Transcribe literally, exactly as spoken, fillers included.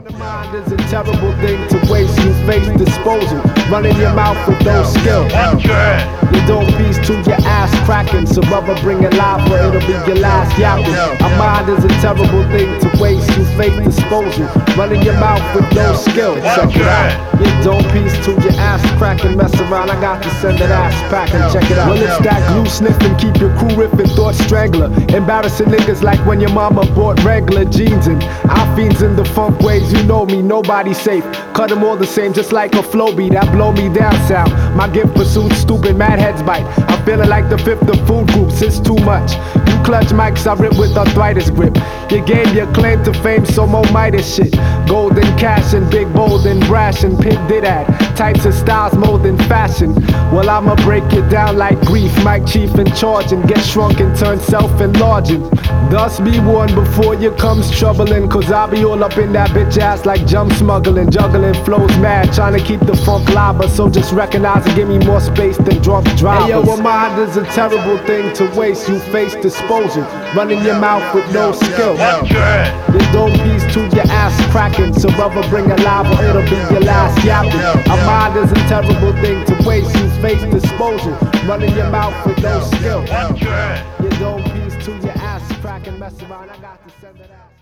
The mind is a terrible thing to waste. You face disposal, running your mouth with no skill. You don't piece to your ass cracking, so rubber bring it live or it'll be your last yapping. A mind is a terrible thing to waste. You face disposal, running your mouth with no skill. Check it out. You don't piece to your ass cracking, mess around, I got to send that ass packing. Check it out. Well, it's that glue sniffing, keep your crew ripping, thought strangler. Embarrassing niggas like when your mama bought regular jeans and I fiends in the funk ways. You know me, nobody safe. Cut them all the same, just like a flow beat that blow me down sound. My gift pursuit, stupid mad heads bite. I'm feeling like the fifth of food groups, it's too much. You clutch mics, I rip with arthritis grip. You gave your claim to fame, so more Midas shit. Golden cash and big, bold and brash and pimp did that. Types of styles, mold and fashion. Well, I'ma break it down like grief. Mike Chief in charge and get shrunk and turn self-enlarging. Thus be warned before you comes troubling, cause I'll be all up in that bitch ass like jump smuggling. Juggling flows mad, trying to keep the funk lava. So just recognize and give me more space than drunk drivers. Hey yo, a mind is a terrible thing to waste. You face disposal, running your mouth with no skill. You don't piece to your ass cracking, so rubber bring it live or it'll be your last yapping. A mind is a terrible thing to waste. You face disposal, running your mouth with no skill. You don't piece to your ass cracking, mess around, I got to send it out.